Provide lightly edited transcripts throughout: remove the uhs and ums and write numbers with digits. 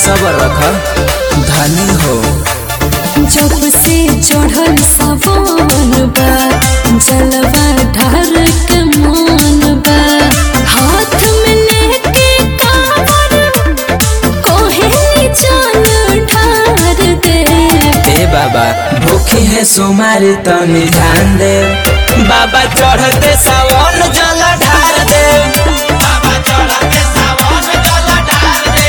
सबर रख धनी हो। जब से चढ़ल सावन बा जलवा ढार के मन बा हाथ में लेके कांवर कोहे चल ढार दे। ए बाबा भूखी है सुमारी तनी ध्यान दे बाबा चढ़ते सावन जल ढार दे बाबा चढ़ते सावन जल ढार दे।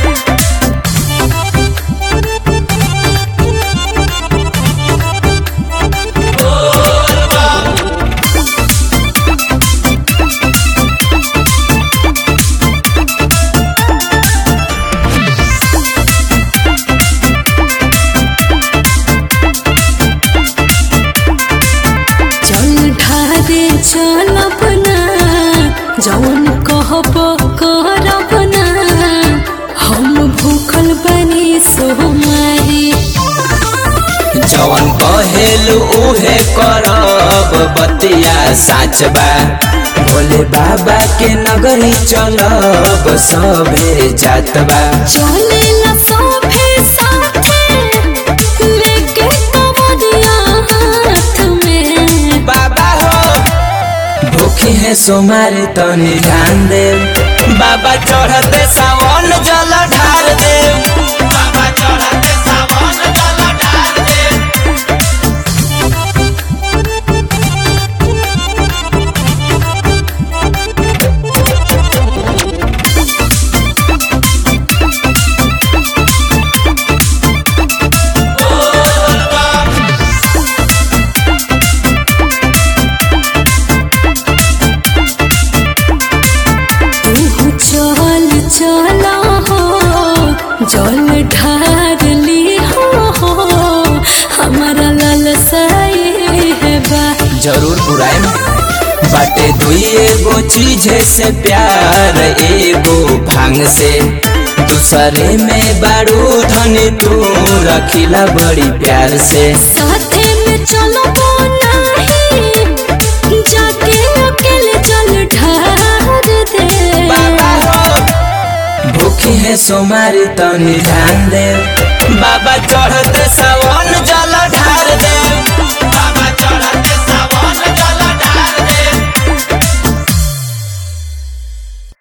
चल अपना जौन कहब करब ना हम भूखल बनी सोमारी। जवन कहेलु उहे करब बतिया साच बा भोले बाबा के नगरी चलब सबे जात बा। चले ना सोभे साथे लेके कमरिया हाथ में बाबा हो भूखी है सोमारी तनी ध्यान दे बाबा चढ़ते सावन जल ढार दे बाबा चढ़ते सावन जल ढार दे। चल हो जल ढार ली हो हमारा लालसा है बा। जरूर बुराई बाटे दुई एगो चीज से प्यार एगो भांग से दूसरे में बारू धनी तू रखिला बड़ी प्यार से। साथे में चलो नहीं जाके अकेले जल ढार दे बाबा हो भूखी है सोमारी तनी ध्यान दे बाबा चढ़ते सावन जल